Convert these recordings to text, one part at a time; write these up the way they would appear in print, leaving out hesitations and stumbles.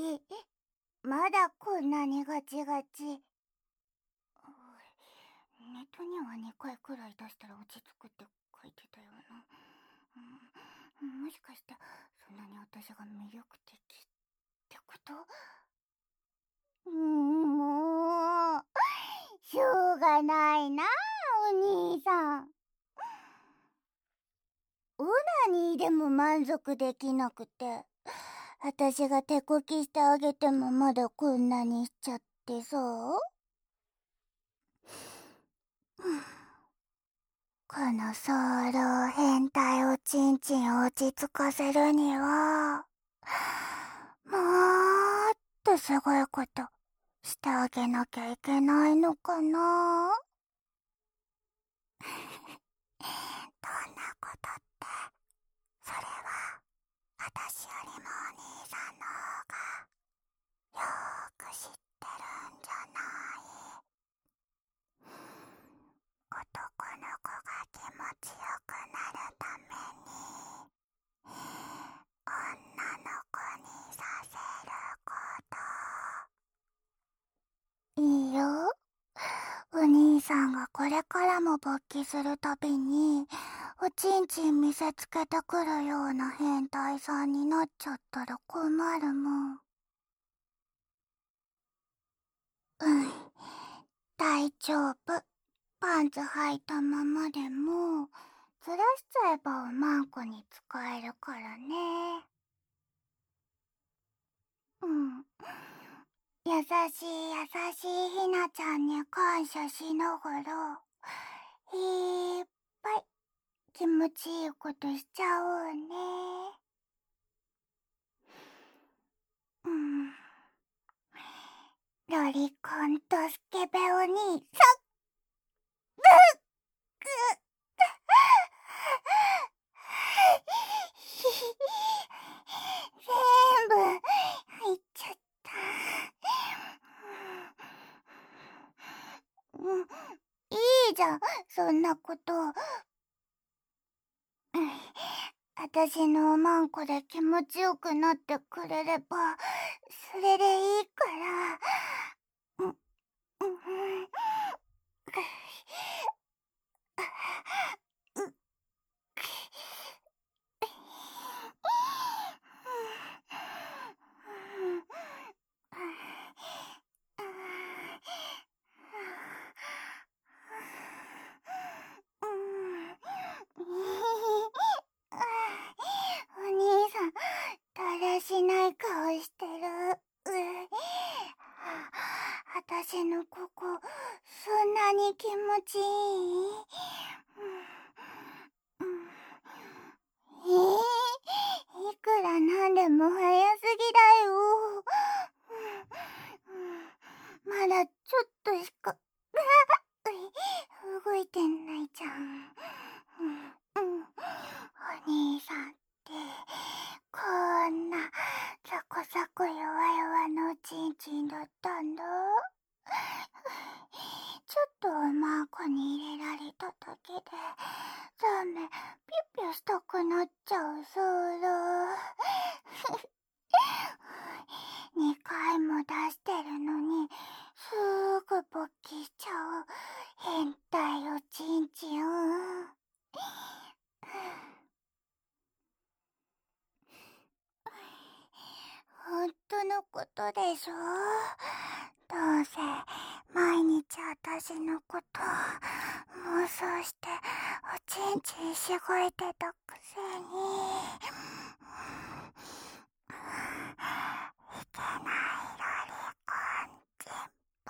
まだこんなにガチガチ。ネットには2回くらい出したら落ち着くって書いてたよな。もしかしてそんなに私が魅力的ってこと？もうしょうがないな、お兄さん。オナニーでも満足できなくて、私が手こきしてあげてもまだこんなにしちゃってさ。このソロ変態おちんちんを落ち着かせるには、もっとすごいことしてあげなきゃいけないのかな。どんなことって、それは私よりもお兄さんの方がよーく知ってるんじゃない？男の子が気持ちよくなるために女の子にさせること。いいよ。お兄さんがこれからも勃起するたびにおちんちん見せつけてくるような変態さんになっちゃったら困るもん。大丈夫。パンツ履いたままでもずらしちゃえばおまんこに使えるからね。優しい優しいひなちゃんに感謝しながらいっぱい気持ちいいことしちゃおうね。ロリコンとスケベお兄さん、全部入っちゃった。いいじゃん、そんなこと。私のおまんこで気持ちよくなってくれればそれでいいから。お兄さん、だらしない顔してる。私のここ、そんなに気持ちいい？いくらなんでも早すぎだよ。まだちょっとしか動いてないじゃん。お兄さんってこんなサコサコ弱々のおちんちんだったんだ。ちょっとおまんこに入れられただけでダメ、ピュッピュしたくなっちゃうソロ。2回も出してるのにすぐ勃起しちゃう変態おちんちん。本当のことでしょ？どうせ毎日私のこと妄想しておちんちんしごいてたくせに。いけないロリコンチンポ。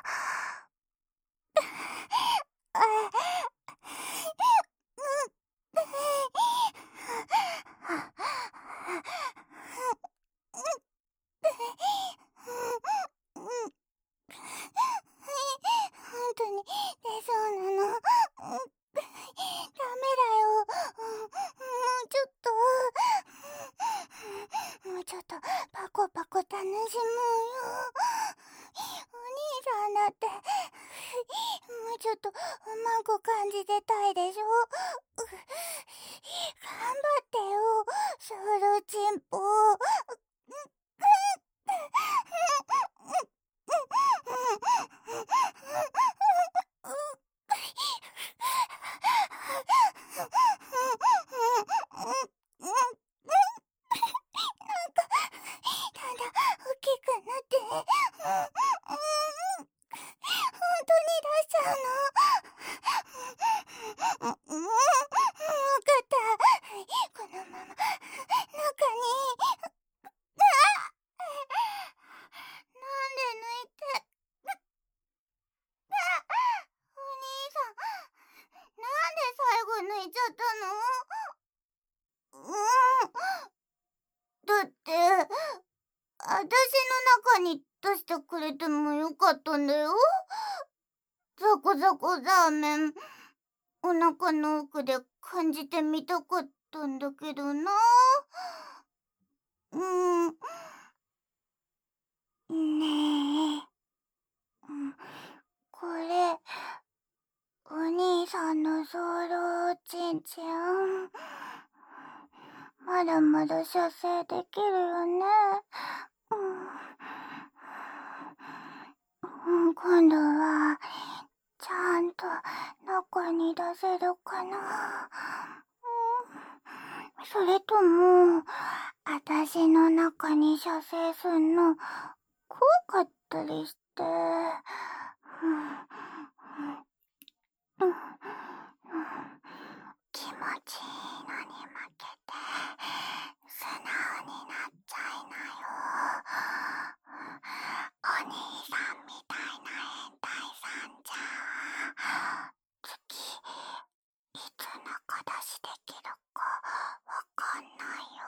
本当に出そうなの？ダメだよ。もうちょっとパコパコ楽しもうよ。お兄さんだってもうちょっとおまんこ感じてたいでしょ？頑張ってよ、ソロチンポ。 私の中に出してくれてもよかったんだよ。ザコザコラーメン、お腹の奥で感じてみたかったんだけどな。ねえ、これ、お兄さんのソウルおちんちん、まだまだ射精できるよね。今度はちゃんと中に出せるかな。それとも私の中に射精すんの怖かったりして、気持ちいいのに負けて素直になっちゃいなよ。お兄さんみたいな変態さんじゃ次いつ中出しできるかわかんないよ。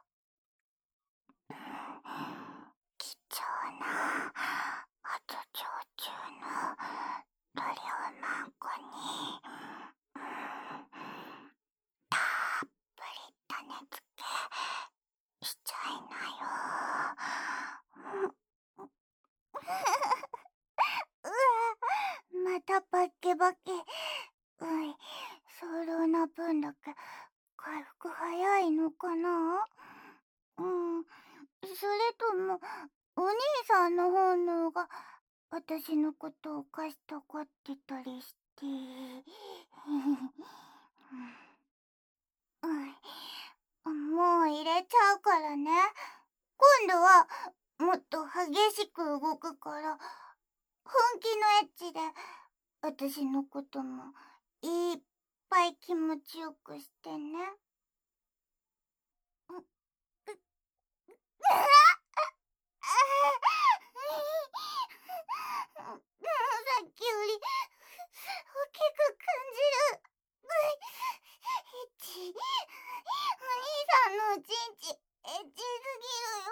貴重な発情中のトリオマンコにたっぷり種付けしちゃいなよ。うわ、またバッケバケ。ソロな分だけ回復早いのかな。それともお兄さんの本能が私のことを貸したがってたりして。もう入れちゃうからね。今度はもっと激しく動くから、本気のエッチで私のこともいっぱい気持ちよくしてね。さっきより大きく感じる。エッチ。お兄さんのおちんちエッチすぎるよ。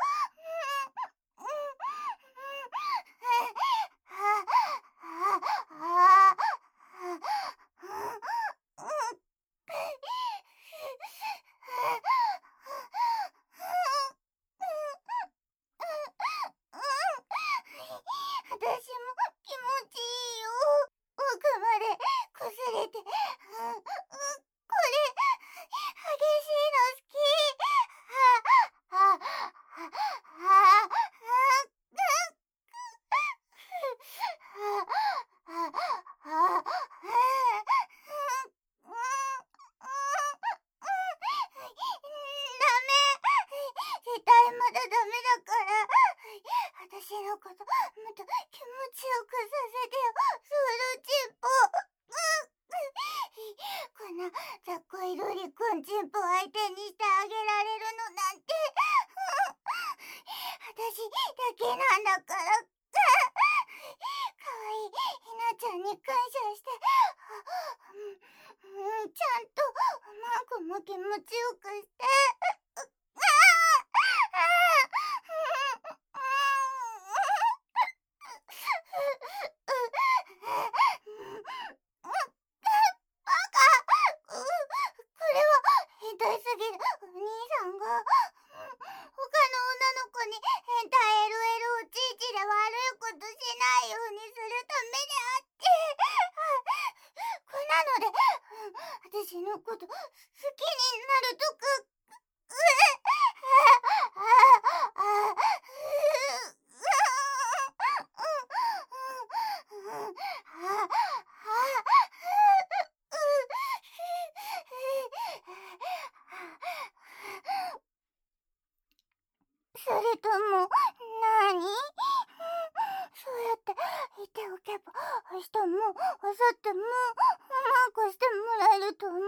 私も気持ちいいよ。奥までこすれて、これ激しいの好き。絶対まだダメだから、私のこともっと気持ちよくさせてよ、ソウルチンポ。こんなざっこいルリくんチンポ相手にしてあげられるのなんて、私だけなんだから。かわいいひなちゃんに感謝して、ちゃんとマークも気持ちよくして。バカ。これは変態すぎる。お兄さんが他の女の子に変態 LL をちいちで悪いことしないようにするためであって、こんなので私のこと好きになるとか。それともなに？そうやって言っておけば明日も明後日もマークしてもらえると思った？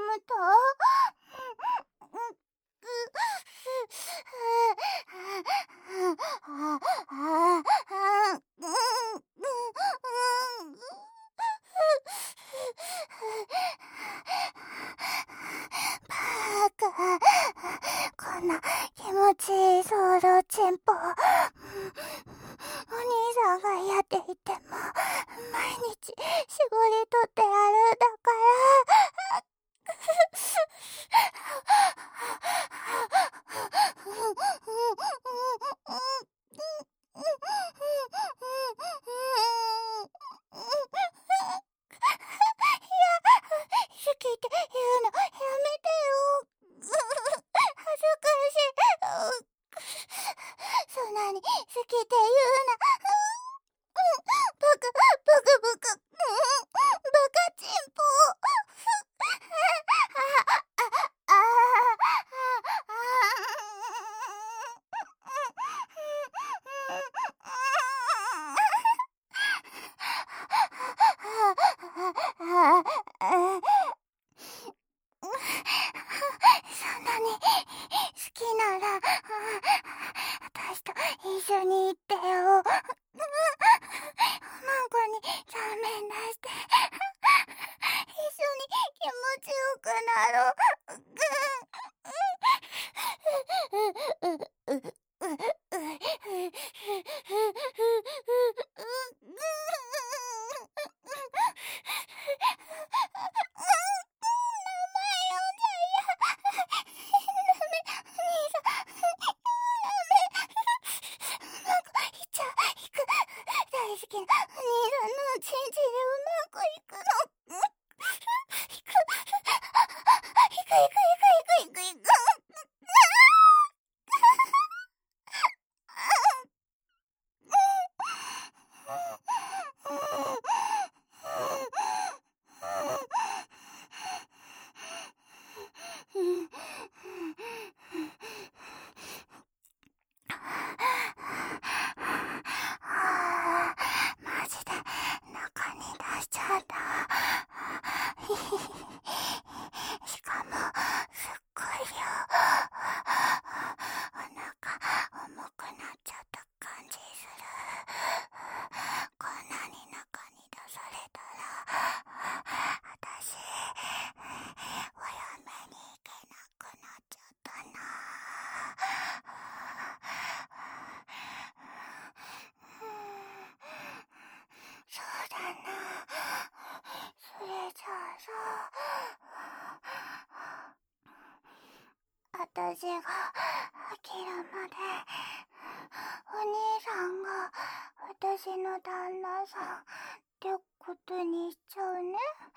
バカ。こんな気持ちいいソロチンポ。お兄さんがやっていても毎日絞り取ってやるんだから。好きって言うのやめてよ。恥ずかしい。そんなに好きって言うな。バカ、バカバカ、バカチンポ。そんなに好きなら私と一緒に行ってよ。おまんこにラーメン出して一緒に気持ちよくなろう。大好きな兄さんのチンチンでうまくいくの。いく、いくいくいくいくいくいく。マジで中に出しちゃった。しかもすっごい量。お腹重くなっちゃった感じする。こんなに中に出されたら私お嫁に行けなくなっちゃったな。そうだな。それじゃあさ、私が飽きるまでお兄さんが私の旦那さんってことにしちゃうね。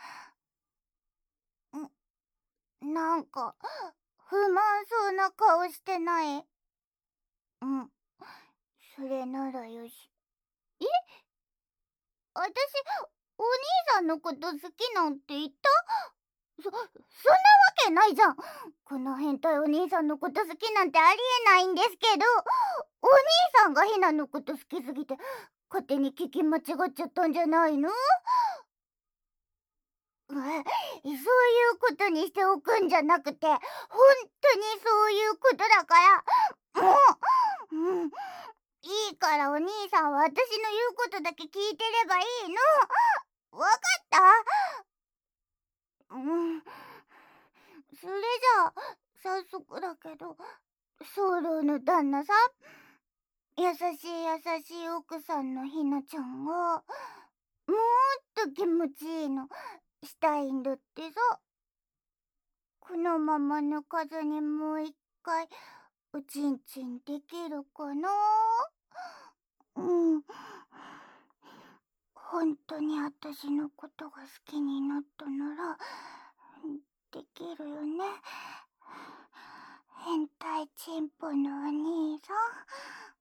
なんか不満そうな顔してない？うん、それならよし。え？私、お兄さんのこと好きなんて言った？そんなわけないじゃん。この変態お兄さんのこと好きなんてありえないんですけど、お兄さんがひなのこと好きすぎて勝手に聞き間違っちゃったんじゃないの？そういうことにしておくんじゃなくて、本当にそういうことだから、もう、いいからお兄さんは私の言うことだけ聞いてればいいの。わかった？それじゃあ、早速だけど、ソウルの旦那さん、優しい優しい奥さんのひなちゃんが、もっと気持ちいいのしたいんだってさ。このまま抜かずにもう一回おちんちんできるかな？本当に私のことが好きになったならできるよね。変態チンポのお兄さん。